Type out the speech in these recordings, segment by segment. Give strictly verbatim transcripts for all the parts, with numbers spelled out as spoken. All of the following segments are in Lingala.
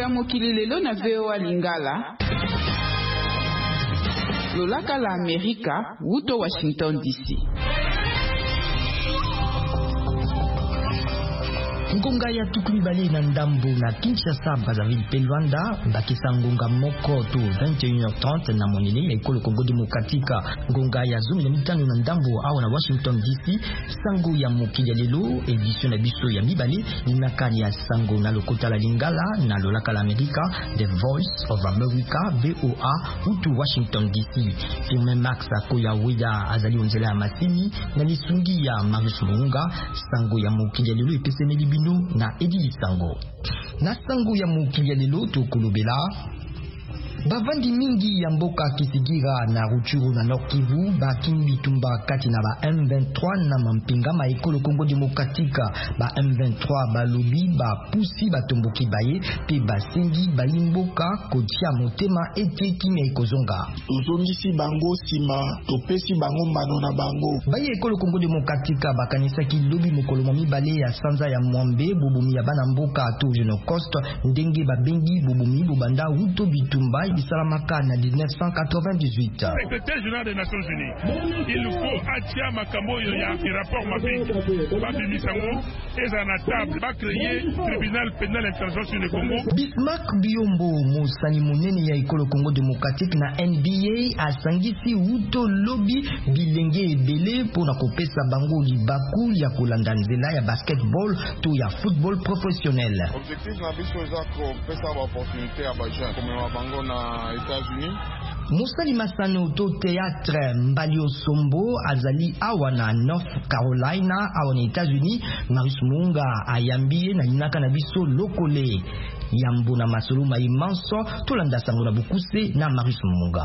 ya mokili lelo na V O A Lingala. Lolaka la Amerika, wuto Washington D C. Ngonga ya tukumi bale na ndambo na Kinshasa Brazzaville pe Luanda bakisa ngonga moko to vingt et une heures trente na monene ya ekolo Congo Démocratique. Ngonga ya zumi na mitano na ndambo awa na Washington D C. Sango ya mokili lelo edition na biso ya mibale na kali ya sango na lokota la Lingala na lolaka la Amerika, The Voice of America V O A utu Washington D C. Firme Max Akoya Weda azali onzela ya masini na lisungi ya Marius Munga. Sango ya mokili lelo epese melibino na Edi Sango. Na sango ya mokili lelo to kolobela bavandi mingi ya mboka Kisigira na Ruchuru na Nord Kivu bakimi bitumba kati na ba M vingt-trois na mampinga ma ekolo Congo Démocratique. Ba M vingt-trois balobi ba pusi batomboki baye pe basengi balimboka kotia motema ete kimi ekozonga tozongisi bango sima topesi bango mbano na bango. Baye ekolo Congo Démocratique bakanisaki lobi mokolo mibale ya sanza ya mwambe bobumi ya bana mboka to Genocost ndenge babengi bobumi bobanda uto bitumba Salamaka na mille neuf cent quatre-vingt-dix-huit. Secrétaire général des Nations Unies, il faut atia makambo yo ya rapport mabiki babimi sango eza na table ba créer tribunal pénal international sur le Congo. Bismarck Biombo mosani monene ya ekolo Congo Démocratique na N B A asangisi uto lobby bilenge ebele pona kopesa bango libaku ya kolanda nzela ya basketball to ya football professionnel. Objectif na biso eza kopesa ba opportunité ya ba jeunes comme bango na États-Unis. Mosali Masano to théâtre Mbalio Sombo azali awa na North Carolina awa na États-Unis. Marius Munga ayambie na linaka na biso lokole yambo na masolo maimanso tolanda sango na bukuse na Marius Munga.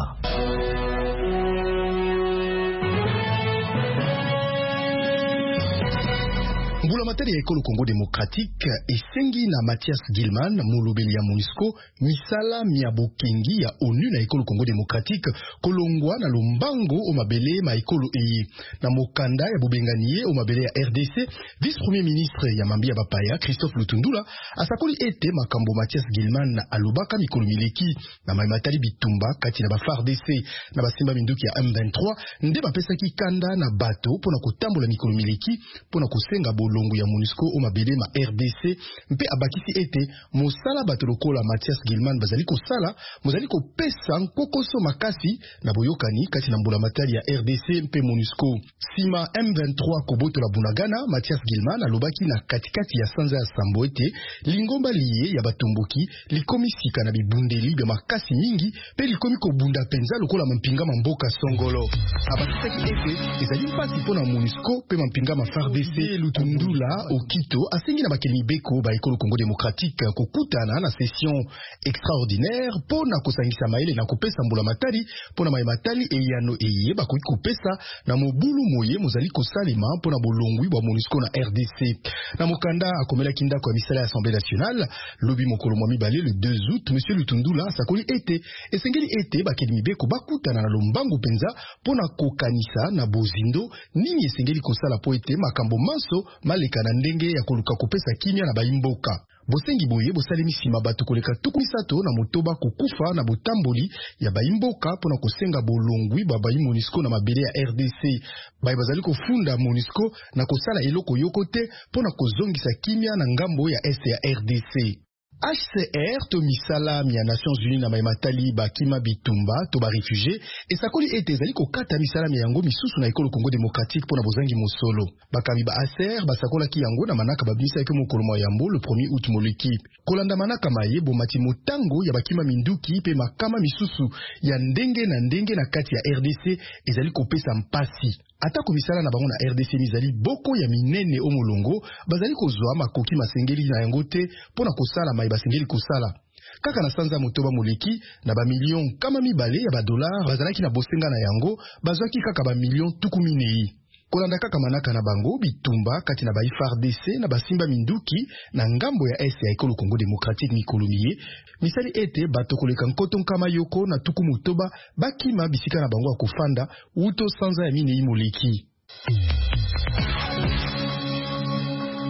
Mbula materi ya ekolo Congo Démocratique esengi na Mathias Gilman molobeli ya MONUSCO misala miabokengi ya ONU na ekolo Congo Démocratique kolongwa na lombango o mabele ma ekolo eye na mokanda ya bobenganie o mabele ya R D C. Vice Premier Ministre ya Mambia Bapaya Christophe Lutundula asakoli ete makambo Mathias Gilman alobaka mikolo mileki na maimatali bitumba kati na ba F A R D C na basimba minduki ya M vingt-trois nde bapesaki kanda na bato pona kotambola mikolo mileki pona kosenga bolo longu ya MONUSCO o mabele ma R D C mpe abakisi ete mosala bato lokola Mathias Gilman bazali kosala mozali kopesa nkokoso makasi na boyokani kati na mbula matali ya R D C mpe MONUSCO. Sima M vingt-trois kobotola bunagana, Mathias Gilman alobaki na katikati ya sanza ya sambo ete lingomba liye ya batomboki likomi sika na bibundeli bya makasi mingi pe likomi kobunda penza lokola mampinga mamboka songolo. Abakisaki ete ezali mpasi mpona MONUSCO pe mampinga ma F A R D C Lutundula Okito asengi na bakeli beko ba ekolo Congo Démocratique kokutana na session extraordinaire pona kosangisa maele na kopesa mbula matali pona mai matali eyano eye bakoki kopesa na mobulu moye mozali kosalema pona bolongwi bwa MONUSCO na R D C. Na mokanda akomela kindako ya misala ya Assemblée nationale lobi mokolo mwa mibale le deux août monsieur Lutundula sakoli ete esengeli ete bakeli beko bakutana na lombangu penza pona kokanisa na bozindo nini esengeli kosala po ete makambo maso maleka na ndenge ya koluka kopesa kimia na baimboka. Bosengi boye bosalemi sima bato koleka tuku misato na motoba kokufa na botamboli ya baimboka pona kosenga bolongwi ba bayi MONUSCO na mabele ya R D C. Bayi bazali kofunda MONUSCO na kosala eloko yoko te pona kozongisa kimia na ngambo ya este ya R D C. H C R to misala ya Nations Unies na maimatali bakima bitumba to ba réfugié esakoli ete ezali kokata misala ya yango misusu na ekolo Congo Démocratique pona bozangi mosolo. Bakami ba H C R basakola ki yango na manaka babisa yake mokolo mwa yambo le premier août moleki. Kolanda manaka maye bomati motango ya bakima minduki pe makama misusu ya ndenge na ndenge na kati ya R D C ezali kopesa mpasi. Ata komisala na bango na R D C mizali boko ya minene omolongo bazali kozwa makoki masengeli na yango te pona kosala mai basengeli kosala. Kaka na sanza motoba moleki na ba million kama mibale ya ba dollar bazalaki na bosenga na yango bazwaki kaka ba million tukuminei. Kolanda kaka manaka na bango bitumba kati na ba F A R D C na basimba minduki na ngambo ya S ya ekolo Congo Démocratique mikolomiye misali ete bato koleka nkoto nkama yoko na tuku motoba bakima bisika na bango ya kofanda uto sanza ya minei moleki.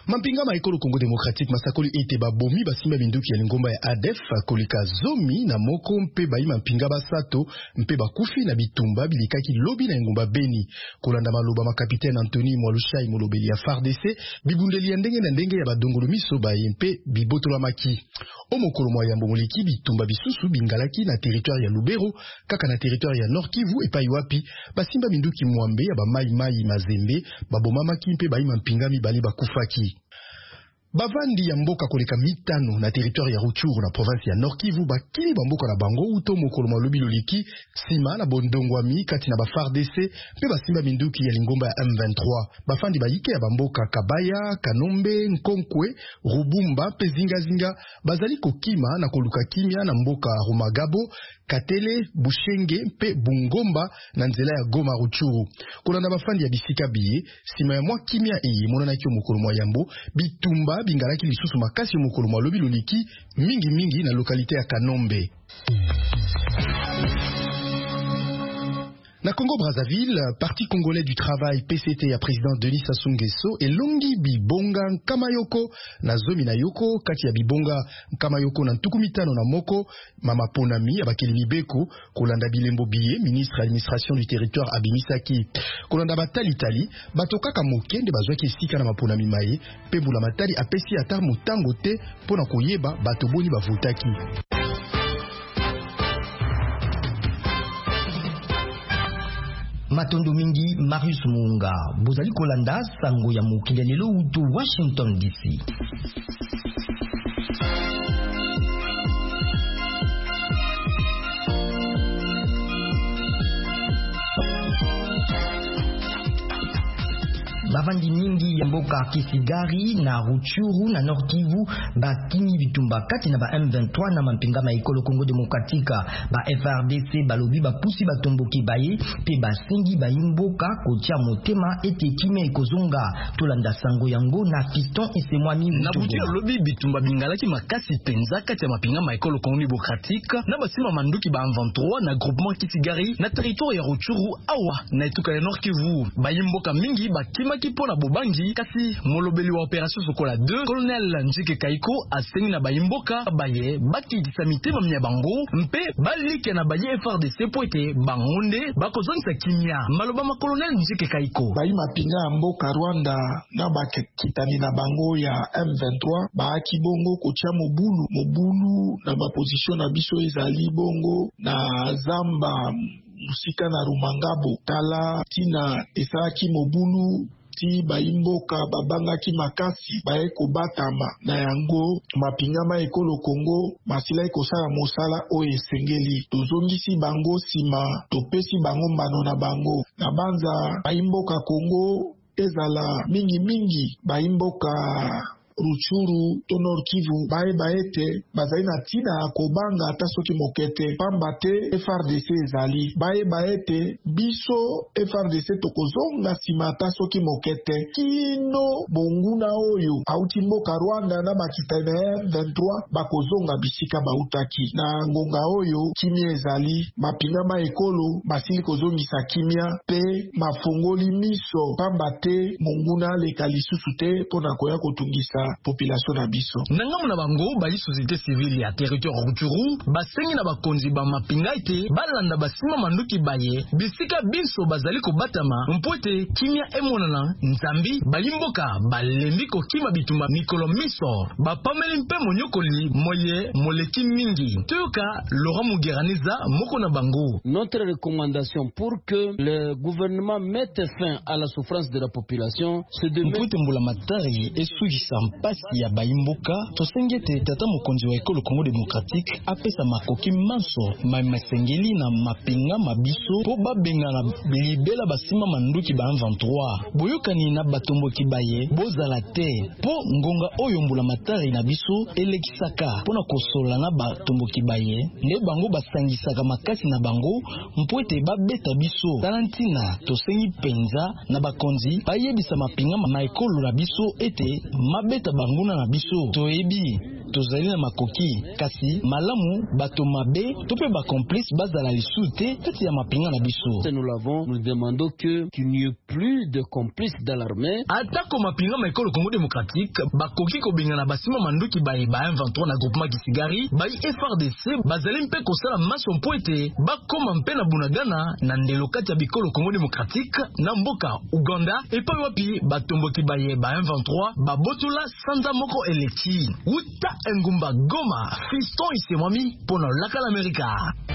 Mampinga ma ekolo Congo démocratique masakoli ete babomi basimba binduki ya lingomba ya A D F kolika zomi na moko mpe bayi mampinga basato mpe bakufi na bitumba bilikaki lobi na ngomba Beni kolanda maloba ma capitaine Anthony Mwalushai molobeli ya F A R D C bibundeli ya ndenge na ndenge ya badongolo miso baye mpe bibotolamaki omokolo mwa yambo moleki bitumba bisusu bingalaki na territoire ya Lubero kaka na territoire ya Nord Kivu epai wapi basimba binduki mwambe ya bamai mai mazembe babomamaki mpe bayi mampinga mibali bakufaki. Bavandi ya mboka koleka mitano na territoire ya Rutshuru na province ya Nord Kivu bakili bamboka na bango uto mokolo malobi loliki sima na bondongwami kati na ba F A R D C mpe basimba minduki ya lingomba ya M vingt-trois. Bafandi bayike ya bamboka Kabaya, Kanombe, Nkonkwe, Rubumba mpe zingazinga bazali kokima na koluka kimia na mboka Rumagabo, Katele, Bushenge mpe Bungomba na nzela ya Goma Rutshuru. Kolanda bafandi ya bisika biye sima ya mwa kimia eye monana kio mokolo mwa yambo bitumba bingalaki lisusu makasi mokolo mwa lobi loliki mingi mingi na lokalite ya Kanombe. Na Congo Brazzaville, Parti Congolais du Travail P C T ya président Denis Sassou Nguesso et Longi Bibonga Nkamayoko na zomi na yoko kati ya Bibonga Nkamayoko na ntukumitano na moko mama ponami abakeli mibeko kolanda bilembo biye ministre administration du territoire abimisaki kolanda batali tali batokaka mokende bazwaki esika na maponami maye pe bula matali apesi ata motango te pona koyeba bato boni bavotaki. Matondo mingi Marius Munga bozali kolanda sango ya mokili lelo utu Washington D C. Bavandi mingi ya mboka Kisigari na Rutshuru na Nord Kivu bakini bitumba kati na ba M vingt-trois na mampinga ma ekolo Congo démocratique ba F R D C balobi ba pusi batomboki baye pe basengi bayimboka kotia motema ete kime ekozonga tolanda sango yango na Fiston Esemwami na buti lobi bitumba bingalaki makasi penza kati ya mapinga ma ekolo Congo démocratique na basima manduki ba M vingt-trois na groupement Kisigari na territoire ya Rutshuru awa na etuka ya Nord Kivu bayimboka mingi bakima pona bobangi kasi molobeli wa opération Sokola deux colonel Njike Kaiko asengi na bayimboka baye bakitisa mitema mya bango mpe balike na baye F R D C po ete bangonde bakozongisa kimia maloba ma colonel Njike Kaiko bayi mapinga ya mboka Rwanda na bakitani na bango ya M vingt-trois baaki bongo kotia mobulu mobulu na ba position na biso ezali bongo na Zamba musika na Rumangabo tala tina esaki mobulu ti bayimboka babangaki makasi baye kobatama na yango mapingama ekolo Kongo masila ekosala mosala oyo esengeli tozongisi bango sima topesi bango mbano na bango na banza bayimboka Kongo ezala mingi mingi bayimboka Rutshuru to Nord Kivu bae baete bazali na tina ya kobanga ata soki mokete pamba te F R D C ezali bae baete biso F R D C tokozonga sima ata soki mokete kino bonguna oyo auti mboka Rwanda na bakitani ya M vingt-trois bakozonga bisika bautaki na ngonga oyo kimia ezali mapingama ekolo basili kozongisa kimia pe mafongoli miso pamba te monguna leka lisusu te pona koya kotungisa population na biso nangamu na bango bayi société civile ya territoire Rutshuru basengi na bakonzi ba mapinga ite balanda basima manduki baye bisika biso bazali kobatama mpote kimia emonana nzambi balimboka balembi kokima bitumba mikolo miso bapameli mpe monyokoli moye moleki mingi tuka Laurent Mugeraniza moko na bango. Notre recommandation pour que le gouvernement mette fin à la souffrance de la population c'est de mpote mbula matari esugisa pasi ya bayimboka tosengete tata mokonzi wa ekolo Congo démocratique apesa makoki manso masengeli na mapinga mabiso po babenga na libela basima manduki ba M vingt-trois boyokani na batomboki baye bozala te po ngonga oyo mbula matari na biso elekisaka pona kosola na batomboki baye nde bango basangisaka makasi na bango mpoete babeta biso talantina tosengi penza na bakonzi bayebisa mapinga ma ekolo na biso ete mabeta kobeta banguna na biso toyebi tozali na makoki kasi malamu bato mabe to pe ba complice bazala lisusu te kati ya mapinga na biso. Nous l'avons, nous demandons que qu'il n'y ait plus de complices dans l'armée. Atako mapinga ma ekolo Congo démocratique bakoki ko benga na basima manduki baye ba M vingt-trois na groupement Kisigari bayi F R D C bazali mpe kosala maso mpoete bakoma mpe na bunagana na ndelo kati ya bikolo Congo démocratique na mboka Uganda epai wapi batomboki baye ba M vingt-trois babotula sanza moko eleki uta engumba Goma Fiston Isemwami pona laka l'Amerika.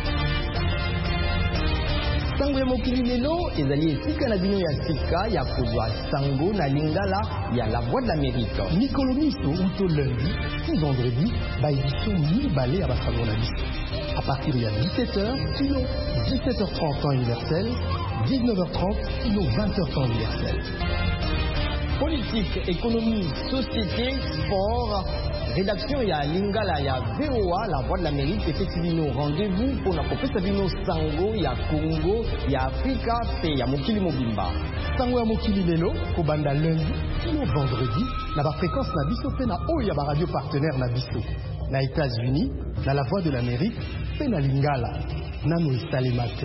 Sango ya mokili lelo ezali esika na bino ya sika ya kozwa sango na lingala ya la voix de l'Amérique. Mikolo miso uto lundi si vendredi ba édition mibale ya basango na biso. À partir de dix-sept heures, kilo dix-sept heures trente temps universel, dix-neuf heures trente, kilo vingt heures temps universel. Politique, économie, société, sport, rédaction ya lingala ya V O A, la voix de l'Amérique, et fait rendez-vous pour la professeur Sabino Sango ya Congo, ya Afrika, et ya Mokili Mobimba. Sango ya Mokili Lelo, Kobanda lundi, kilo vendredi, na ba fréquence na biso pe na o ya ba radio partenaire na biso. Na États-Unis, na la voix de l'Amérique, pe na lingala, nano isalemate.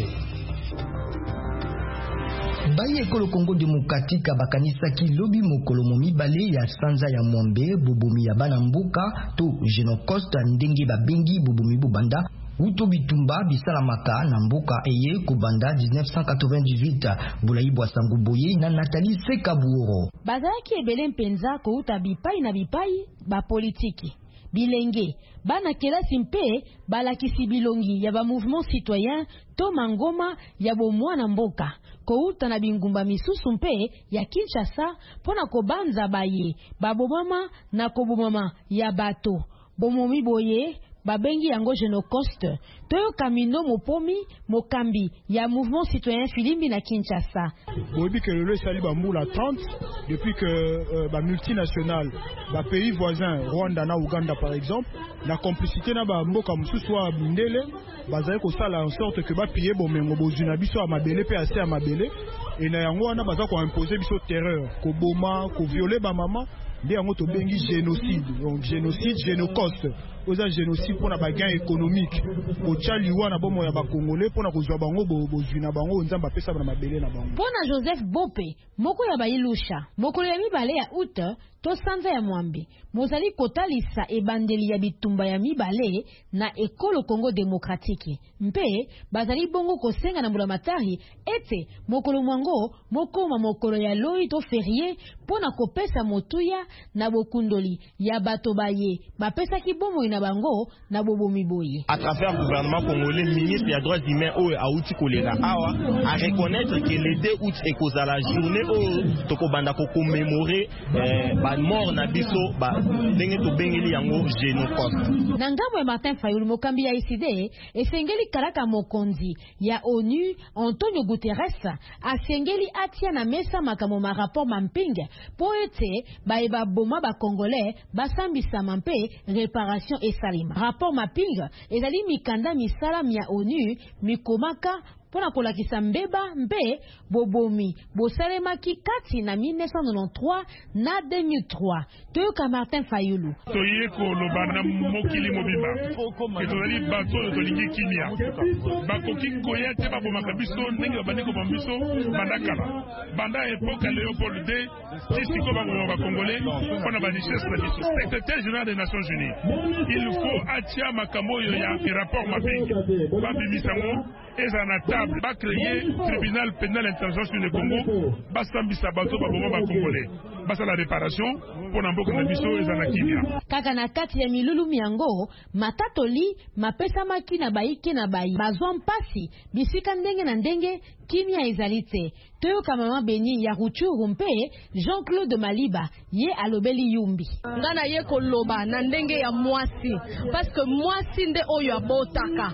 Baye ekolo Congo démocratique bakanisaki lobi mokolo mibale ya sanza ya Mwambe bobomi ya bana mboka to Genocost ndenge babengi bobomi bobanda uto bitumba bisalamaka na mboka eye kubanda dix-neuf cent quatre-vingt-dix-huit Bulayi Bwasangu Boye na Nathalie Sekabuoro. Bazaki ebele mpenza ko uta bipai na bipai ba politiki bilenge bana kelasi mpe balakisi bilongi ya ba mouvement citoyen to mangoma ya bomwana mboka kouta na bingumba misusu mpe ya Kinshasa pona kobanza baye babomama na kobomama ya bato bomomi boye babengi yango Genocost toyo kamino mopomi mokambi ya mouvement citoyen Filimbi na Kinshasa. Bobi que le sali bambula trente depuis que euh, ba multinationale ba pays voisins Rwanda na Uganda par exemple la complicité na ba mboka mususu wa bindele bazali ko sala en sorte que ba piller bomengo bozuna biso a mabele pe assez a mabele et na yango wana baza ko imposer biso terreur ko boma ko violer ba mama nde yango to bengi génocide. Donc génocide Genocost oza génocide pour na ba gain économique ko tchaliwa na bomo ya ba congolais pour na kozwa bango bozuna bango nzamba pesa na mabele na bango. Pona Joseph Bope moko ya bailusha mokolo ya mibale ya août to sanza ya Mwambe mozali kotalisa ebandeli ya bitumba ya mibale na ekolo Congo démocratique mpe bazali bongo kosenga na mbula matari ete mokolo mwango mokoma mokolo ya loi to férié pona kopesa motuya na bokundoli ya bato baye bapesa kibomo ina bango na bobomi boye. À travers le gouvernement congolais, ministre des droits humains au Aouti Kolera Awa à reconnaître que le deux août est cause à la journée au Tokobanda ko commémorer ba mort na biso ba ndenge to bengeli yango Genocost. Na ngambo ya Martin Fayulu mokambi ya I C D esengeli karaka mokonzi ya ONU Antonio Guterres asengeli atia na mesa makamo ma rapport mampinga po ete baeba boma ba congolais basambisa mampe réparation et salima. Rapport mapinga ezali mikanda misala ya ONU mikomaka pona kolakisa mbeba mpe bobomi bosalemaki kati na mille neuf cent quatre-vingt-treize na deux mille trois. Toyoka Martin Fayulu toye koloba na mokili mobimba ezali bato tolingi kimia bakoki koya te babomaka biso ndenge babandi koboma biso banda kala banda epoka Léopold deux tisiko baboma bakongolais mpona balichesse na biso. Secrétaire général des Nations Unies il faut atia makambo oyo ya rapport mapingi babimisango eza na table ba créer tribunal pénal international sur le Congo basambisa bato baboma ba congolais basa la réparation pona mboka na biso eza na kimia kaka na kati ya milulu miango matatoli mapesa makina baike na bayi bazwa mpasi bisika ndenge na ndenge kimia ezalite toyoka mama Beni ya Ruchuru mpe Jean-Claude Maliba ye alobeli yumbi ngana ye koloba na ndenge ya mwasi parce que mwasi nde oyo abotaka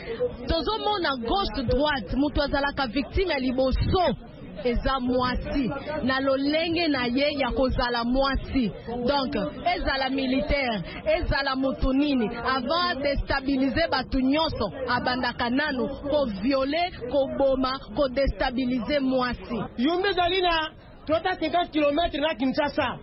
tozomona gauche droite mutu azalaka victime ya liboso eza mwasi na lolenge na ye ya kozala mwasi donc ezala militaire ezala mutu nini avant déstabiliser batu nyonso abandaka nanu ko violer ko boma ko déstabiliser mwasi yumbi ezali na trois cent cinquante kilomètres na Kinshasa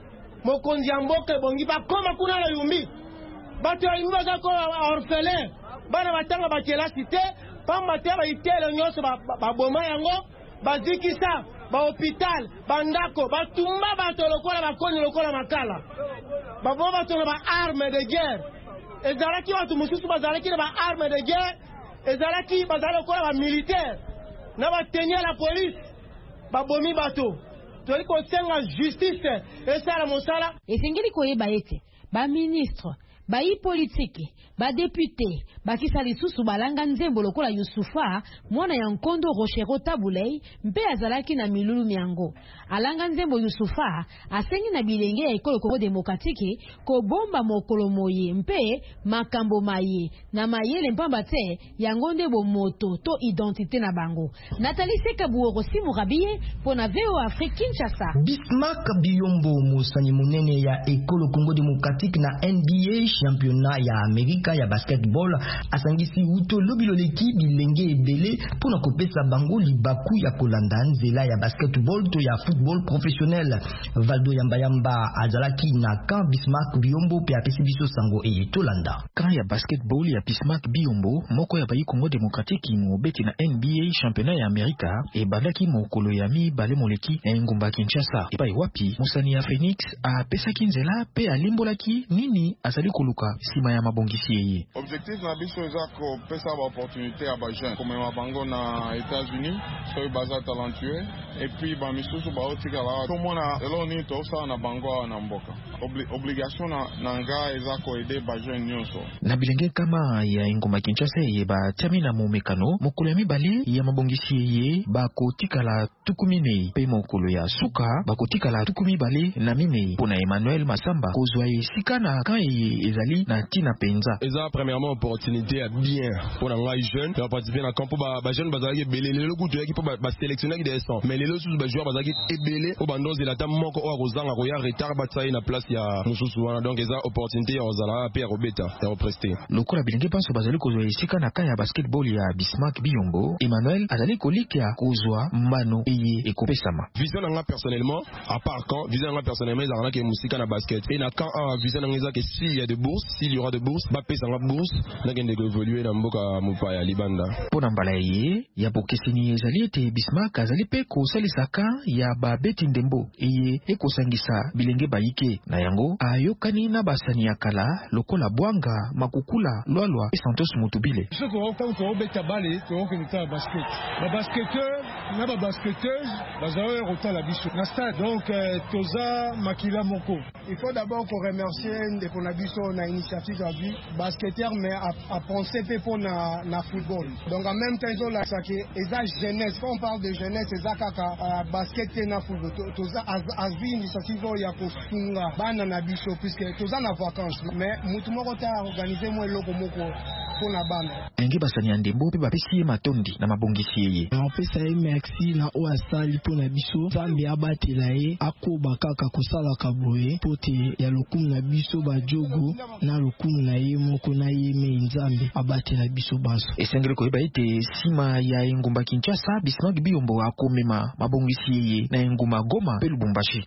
mokonzi ya mboka ebongi bakoma kuna na yumbi bato ya yumbi baza ko orphelin bana batanga bakelasi te pamba te baitele nyonso baboma yango bazikisa bahôpital bandako batumba bato lokola bakoni lokola makala baboma bato na baarme de guerre ezalaki bato mosusu bazalaki na baarme de guerre ezalaki bazala lokola bamilitaire na batenie la police babomi bato toli kosenga justice esala mosala esengeli koyeba ete baministre bayi politike badepute bakisa lisusu balanga nzembo lokola Yusufa mwana ya nkondo Rochero Tabulei mpe azalaki na milulu miango alanga nzembo Yusufa asengi na bilenge ya ekolo Kongo Demokratike kobomba mokolo moye mpe makambo maye na mayele mpamba te yango nde bomoto to identité na bango. Nathalie Sekabuoro Simu Rabie pona V O Afrique Kinshasa. Bismarck Biyombo musani munene ya ekolo Kongo Demokratike na N B A championnat ya Amerika ya basketball asangisi uto lobiloleki bilenge ebele pona kopesa bango libaku ya kolanda nzela ya basketball to ya football professionnel. Valdo Yamba Yamba azalaki na kan Bismarck Biyombo pe apesi biso sango e tolanda. Kan ya basketball ya Bismarck Biyombo moko ya bayi Kongo Demokratiki mo beti na N B A championnat ya Amerika e bandaki mokolo ya mi bale moleki e ngumba Kinshasa. E pai wapi musani ya Phoenix a pesaki nzela pe alimbolaki nini azali koluka sima ya mabongisi yeye. Objectif na biso eza ko pesa ba opportunité ya ba jeune comme ma bango na États-Unis so baza talentueux et puis ba misusu ba otika la to mona elo ni to sa na bango na mboka. Obli obligation na nanga eza ko aider ba jeune nyonso. Na bilenge kama ya ngoma Kinshasa ye ba tamina mo mekano mokolo ya mibale ya mabongisi yeye ba kotika la tukumine pe mokolo ya suka ba kotika la tukumi bale na mine pona Emmanuel Masamba kozwa esika na kan ezali na tina penza. Eza premièrement opportunité à bien pour les jeunes de participer dans camp pour ba jeunes bazaki belé le coup de équipe pour ba sélectionner qui descend mais les autres ba joueurs bazaki ebelé au bandos de la tam moko o rozanga roya retard batay na place ya mususu wana donc eza opportunité ya ozala pe robeta ya prester lokola bilenge panso bazali kozwa esika na kan ya basketball ya Bismarck Biyombo. Emmanuel azali kolikia kozwa mbano eye ekopesama vision nga personnellement à part quand vision nga personnellement ezala ke musika na basket et na quand vision nga que s'il y a de bourses s'il y aura de bourses ba pesa nga bourse na gende ko évoluer na mboka mupaya libanda pona mbala ye ya bokesini ezali ete Bismarck azali pe kosalisaka ya babeti ndembo eye ekosangisa bilenge bayike na yango ayokani na basani ya kala lokola Bwanga Makukula Lwalwa e Santos Mutubile ce qu'on fait on beta balé to ko nita basket ba basketteur na ba basketteuse bazawe rota la biso na stade donc toza makila moko. Il faut d'abord qu'on remercie de Konabiso na initiative à vie basketteur mais à, à penser peu pour na, na football. Donc en même temps ils ont la que eza jeunesse quand on parle de jeunesse eza kaka uh, basket na football toza azwi initiative ya kosunga bana na biso puisque toza na vacances mais mutu moko ta organiser moi loko moko pona bana. Enge basani ya ndembo pe bapesi ye matondi na mabongisi yeye. On peut say merci na o asali pona biso zambi abatela ye akoba kaka kosala kaboye pote ya lokumu na biso ba jogo na lokumu na ye moko na ye me nzambe abatela biso baso. Esengeli koyeba ete sima ya engumba Kinshasa Bismarck Biyombo akomema mabongisi yeye na engumba Goma pe Lubumbashi.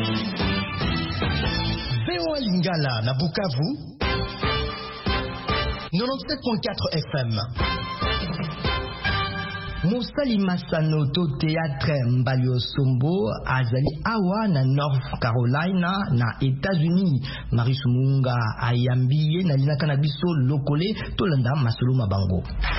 V O Lingala na Bukavu quatre-vingt-dix-sept point quatre F M. Mosali Masano to théâtre Mbalio Sombo azali awa na North Carolina na États-Unis. Marisu Munga ayambiye na linaka na biso lokole tolanda masolo mabango.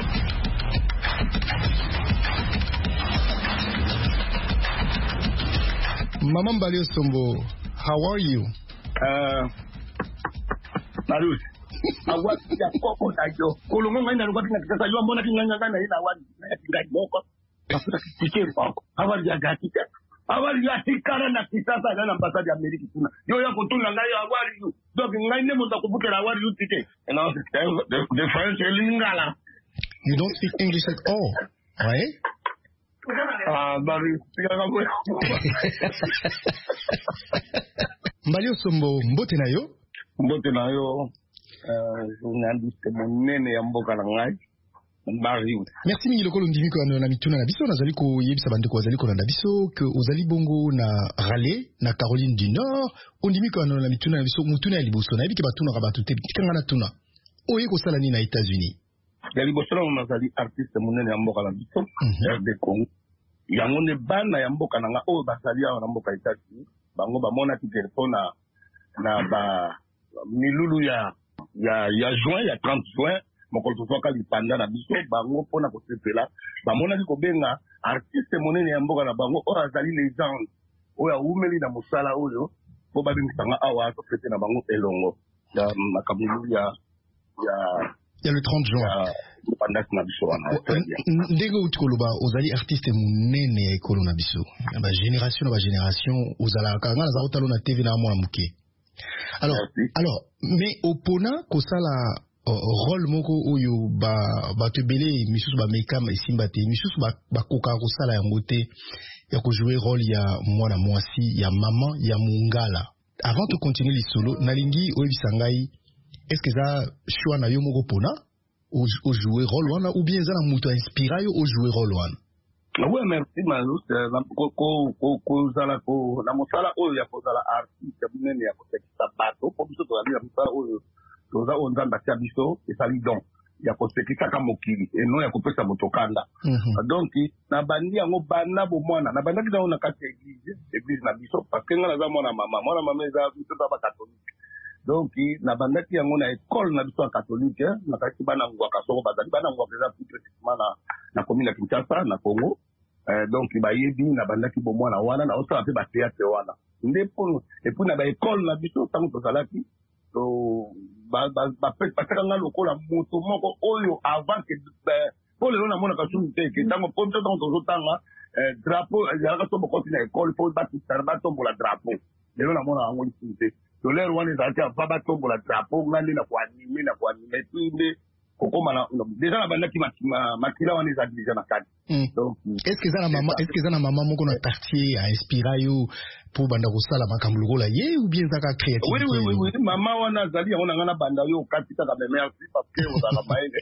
Mama Mbalio Sombo, how are you? Uh, Marius. Awat ya koko tajo kolongo ngenda ngwa tinga kasa yo mbona kinga ngana ina awat tinga moko afuta kitike pako awali ya gatika awali ya tikara na kisasa na ambassador ya Amerika kuna yo yako tunga ngayo awali yu donc ngai ne mo takubukira awali yu tike and all the the French lingala. You don't speak English at all, right? Ah, bari Mbalio Sombo mbote na yo mbote na yo journaliste monene ya mboka na ngai Merci mingi lokolo ndimi ko na mituna na biso nazali ko yebisa bande ko azali ko na biso que ozali bongo na Raleigh na Caroline du Nord ondimi ko na mituna na biso mutuna ya liboso na yebiki batuna ka batute kanga na tuna oye ko sala ni na États-Unis ya liboso na nazali artiste munene ya mboka na biso R D Congo yango ne bana ya mboka na nga oyo basali ya na mboka États-Unis bango bamona ki telefone na na ba milulu ya ya ya juin ya trente juin mokolo tozoka lipanda na biso bango mpona kosepela bamonaki kobenga artiste monene ya mboka na bango oyo azali legende oyo awumeli na mosala oyo mpo babengisanga awa tofete na bango elongo ya makambo ya ya ya le trente juin lipandaki na biso wana ndenge uti koloba ozali artiste monene ya ekolo na biso bagénération na bagénération ozalaka nga naza kotala na tv na mwana moke alors alors mais opona kosala rôle moko oyo ba bato ebele misusu bamekama esimba te misusu bakokaka kosala yango te ya kojouer rôle ya mwana mwasi ya mama ya mongala avant de continuer lisolo nalingi oyebisa ngai est-ce que eza choix na yo moko mpona ojouer rôle wana ou bien eza na moto ainspira yo ojouer rôle wana oui merci Malus kozala na mosala oyo ya kozala artiste monene ya kosekisa bato po biso tozali na mosala oyo toza oyo nzambe atia biso esali don ya kosekisaka mokili eno ya kopesa motokanda donc nabandi yango bana bomwana nabandaki nango na kati ya église église na biso parce que nga naza mwana mama mwana mama eza biso za bakatolike donc nabandaki yango na ekole na biso ya katolike nakati bana ngwaka soko bazali bana ngwaka eza plus précisément na na commune ya Kinshasa na Congo donc bayebi nabandaki bomwana wana na osala mpe bateatre wana nde mpo epuis na baekole na biso ntango tozalaki batekanga lokola moto moko oyo avant que po lelo namonaka sunu te ke ntango po biso ntango tozotanga drapeau ezalaka so bokoti na ekole po batombola drapeau lelo namona yango lisunu te to lero wana ezalaki ava batombola drapeau nga nde na koanime na koanime tu nde kokoma déjà nabandaki makila wana ezali déjà na kati est-ce que eza na mama moko na quartier ainspira yo po banda kosala makambo lokola ye ou bien ezaka créativité oui oui oui mama wana azali yango na nga na banda yo okati kaka me merci parce que ozala maele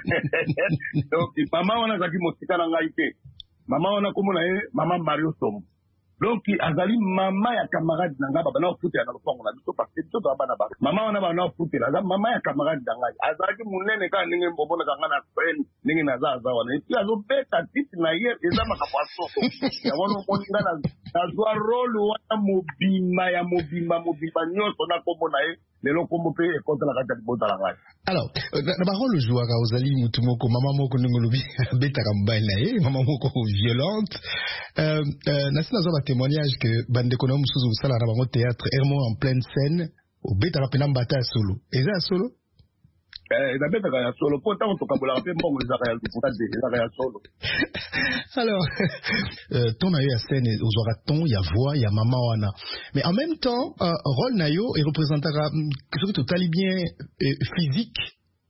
donc mama wana azalaki mosika na ngai te mama wana komona ye mama Mario Sombo donc azali mama ya camarade na ngai babana ofutela na lopango na biso parce que biso toza bana bana mama wana bana ofutela aza mama ya camarade na ngai azalaki monene kaka ndenge mbobonaka nga na frene ndenge naza aza wana epuis azobeta tite na ye eza makambo ya soko yango nomoni nga nazwa role wana mobima ya mobimba mobimba nyonso na kombo na ye lelo kombo mpe ekotela kati ya libota na ngai alors na barole ozwaka ozali mutu moko mama moko ndenge olobi abetaka mobali na ye mama moko violente nasi nazwa témoignage que bandeko na mususu osala na bango théâtre ermo en pleine scène obetaka mpena mbata ya solo eza ya solo nabetaka ya solo po ntango tokabolaka mpe mbongo ezaka ya liputa te ezaka ya solo alors ton na yo ya scène ozwaka ton ya voix ya mama wana mais en même temps rôle na yo erepresentaka soki totali bien physique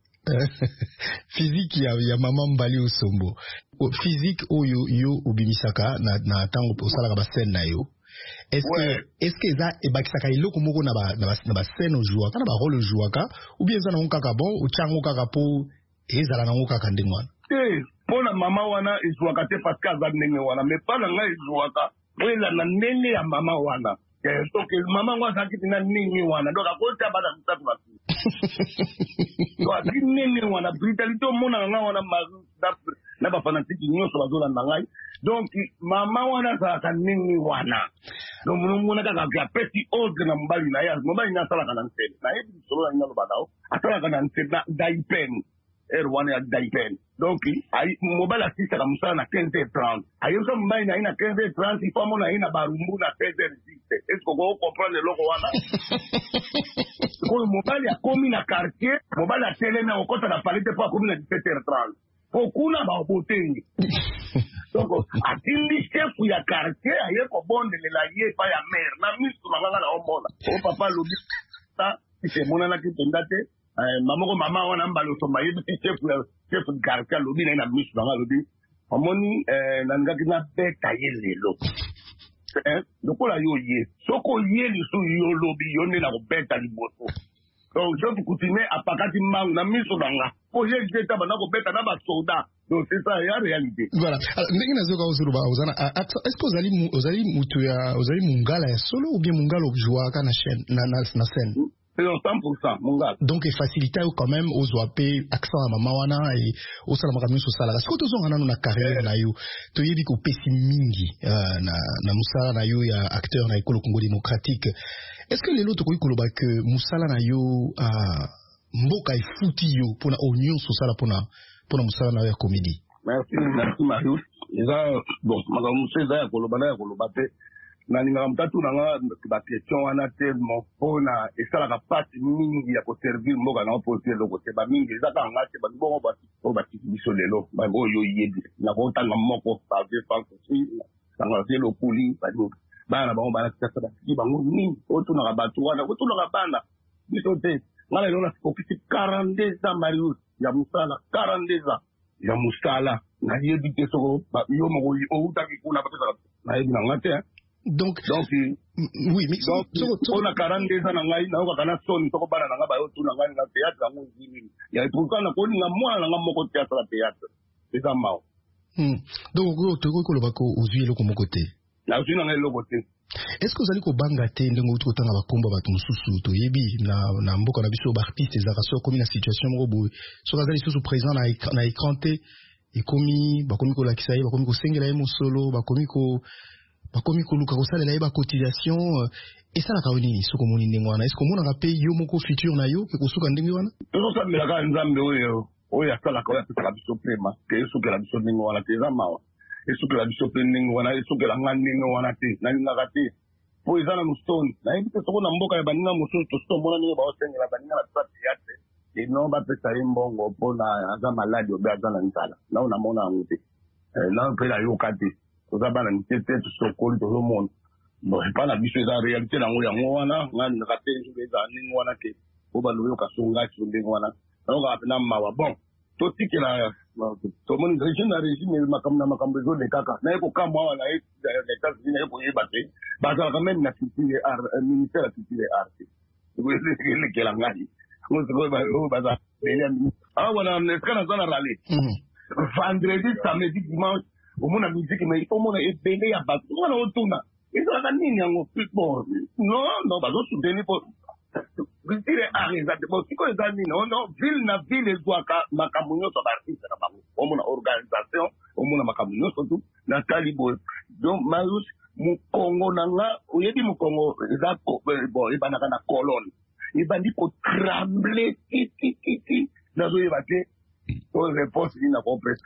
physique ya, ya mama Mbali Osombo physique oyo yo obimisaka na, na tango osalaka bascène na yo est-ce ouais. que est-ce que eza ebakisaka eloko moko na ba na bascène ojouaka na barole ojouaka ou bien eza nango kaka bon otyango kaka mpo ezala nango kaka ndenge wana te mpo na mama wana ezwaka te parce que aza ndenge wana mais mpa na ngai ezwaka po eza na ndenge ya mama wana donc mama ngo azalaki tina ndenge wana donc akotya bana misatu na fi donc azalaki ndenge wana brutalité omonaka ngai wana na bafanatiki nyonso bazolanda ngai donc mama wana azalaka ndenge wana donc mona kaka apesi ordre na mobali na ye mobali na asalaka na nsele nayebi lisolo na ngai naloba nao asalaka na nsele na daipene ere wana ya daipene donc mobali asisaka mosala na quinze heures trente ayebisa mobali na ye na quinze heures trente ifo amona ye na barumbu na seize heures dix est ce que oko comprendre eloko wana oyo mobali akomi na quartier mobali atelemi akokota na palite mpo akomi na dix-sept heures trente po kuna baobotenge donc atindi chefu ya quartier aye kobondelela ye epa ya mere na misu na nganga na omona o papa alobi ta emonanaki mpenza te mamoko mama wana mbala osomba yebisi chefu ya chefu de quartier alobi na ye na misu na nga alobi omoni nalingaki nabeta ye lelo lokola yo ye soko ye lisu yo lobi yo nde na kobeta liboso donc je peux continuer à pakati mangu na miso nanga po ye jeta bana ko beta na ba soldat donc c'est ça la réalité. Voilà, alors ndenge nazoka ozuruba ozana est-ce que ozali ozali mutu ya ozali mungala ya solo ou bien mungala ojwa kana chaîne na na na scène? C'est cent pour cent mungala. Donc e facilité quand même ozwa pe accent ya mama wana et osala makambo so sala. Est-ce que tozonga nanu na carrière na yo to yebi ko pesi mingi na na musala na yo ya acteur na Ekolo Congo démocratique? Est-ce que lelo tokoki koloba que musala na yo mboka efuti yo pona union sociale pona pona musala na yo ya comédie? Merci, merci Marius. Eza bon makambo seza ya koloba na ya koloba te na ninga mtatu nanga ba question wana te mo pona esala ka partie mingi ya ko servir mboka na opposition loko te ba mingi eza ka ngate ba bongo ba o ba biso lelo ba go yo yebi na ko tanga moko ba ve fa ko sanga zelo kuli ba do bana bango bana tsaka ba ki bango ni otuna ka batu wana otuna ka bana biso te ngala lona kopiti quarante-deux ans Marius ya musala quarante-deux ans ya musala na yebi te soko yo mo o utaki kuna ba tsaka na yebi na ngate donc donc oui mais donc on a quarante-deux ans na ngai na ko kana son soko bana nga ba yo tuna ngai na théâtre ngo zini ya tukana ko ni nga mwana nga moko théâtre la théâtre c'est ça mao hmm donc go to ko lo bako uzwi lo ko mokote na uzwi na ngai lo kote. Est-ce que vous allez ko banga te ndenge utu kotanga bakomba batu mususu to yebi na na mboka na biso ba artiste ezaka so komi na situation moko boye so kazali susu présent na na écran te ekomi bakomi ko lakisa ye bakomi ko sengela ye musolo bakomi ko bakomi ko luka ko salela ye ba cotisation et ça la kaoni soko moni ndenge wana est-ce que mona ka pe yo moko futur na yo ke ko suka ndenge wana to so mela ka nzambe oyo oyo asala ka ya pesa biso prema ke suka la biso ndenge wana te za mawa esukela biso pe ndenge wana esukela nga ndenge wana te nalingaka te po eza na mustoni nayebi te soko na mboka ya baninga mosusu tosomona ndenge baosengela baninga na biso théâtre eno bapesa ye mbongo mpona aza maladi obe aza na nzala nao namona yango te nao mpe nayoka te toza bana mike te tosokoli tozomona bon epa na biso eza réalité nango yango wana nga naka te esuka eza ndenge wana te po baloyoka so ngaki ndenge wana nayokaa pena mawa bon totikela tomoni régime na régime makambo na makambo ezolekaka naye kokamba awa naye na États-Unis naye koyeba te bazalaka même na culture art ministère ya culture art elekela ngai oyo baza awa na eska naza na rale vendredi samedi dimanche omona musique mais omona ebele ya bato wana otuna ezalaka nini yango bon non non bazosoutenir po culture art ezate bon sikoyo eza nini ono ville na ville ezwaka makambo nyonso baartiste na bango omona organisation omona makambo nyonso tu natali boye donc Marius mokongo na nga oyebi mokongo eza bon ebandaka na colonne ebandi kotremble titititi nazoyeba te oyo réponse nini na comprendre.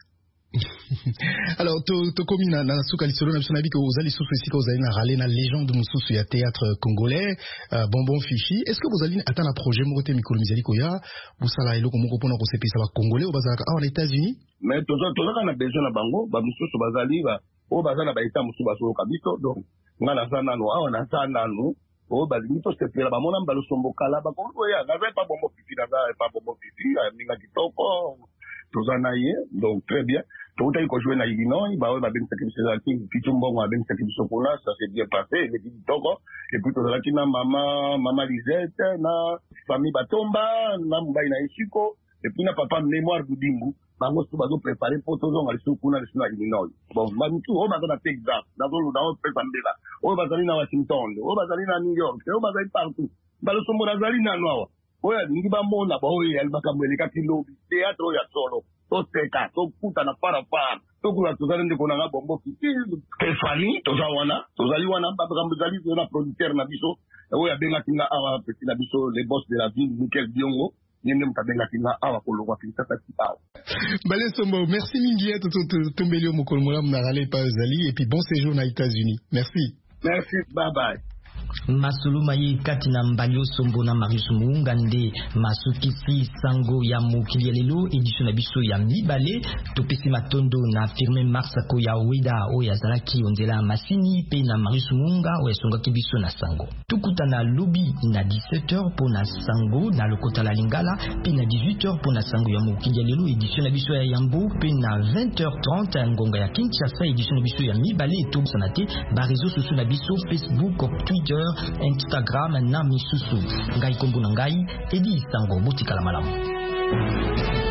Alors to to komi na na suka lisolo na biso na biko ozali susu esika ozali na rale na légende mususu ya théâtre congolais uh, bonbon fichi est-ce que vous allez atteindre un projet moko te mikolo mizali koya busala eloko moko pona ko sepesa ba congolais o bazalaka awa na États-Unis mais tozo tozo kana besoin na bango ba mususu bazali ba o bazala ba état mususu baso ka biso donc ngana sana no awa na sana no o balingi to sepela ba mona mbalo sombo kala ba ko ya na pas bonbon fichi na pas bonbon fichi minga kitoko tozana ye donc très bien. Tout a joué na Illinois, bah ouais, bah ben sakibi c'est là qui Pichumbo a ben sakibi chocolat, ça s'est bien passé, les petits togo, et puis tout là qui na maman, maman Lisette, na famille Batomba, na mbaï na Ishiko, et puis na papa mémoire Boudimbu, bah moi tout bazo préparé pour tout on a les chocolats les na Illinois. Bon, bah tout on va dans Texas, dans le dans le Pennsylvanie, on va aller na Washington, on va aller na New York, on va aller partout. Bah le sombo nazali na noa. Oya ningi ba mona ba oya makambo eleka kilobi, théâtre ya solo. Toteka, tokuta na para para. Tokula tozali ndeko na bombo fiti. Stefani, toza wana, tozali wana bakambo zali na producteur na biso. Oya benga kinga awa petit na biso les boss de la ville Michael Biongo. Yende mutabenga kinga awa kolongwa kinga tati awa. Bale Sombo, merci mingi to tombeli o mokolo mola na rale pa zali et puis bon séjour na États-Unis. Merci. Merci, bye bye. Masulu maye kati na Mbalio Sombo na Marius Mungande masukisi sango ya mokili ya lelo edition na biso ya mibale topesi matondo na firme Marsako ya Weda o ya zalaki ondela masini pe na Marius Munga o ya songa biso na sango tukuta na lobby na dix-sept heures pour na sango na lokota la Lingala pe na dix-huit heures pour na sango ya mokili ya lelo edition na biso ya Yambo pe na vingt heures trente ngonga ya Kinshasa edition na biso ya mibale to sanate ba réseaux sociaux na biso Facebook, Twitter Instagram na misusu. Ngai kombo na ngai Edi Sango Butikala Malamu.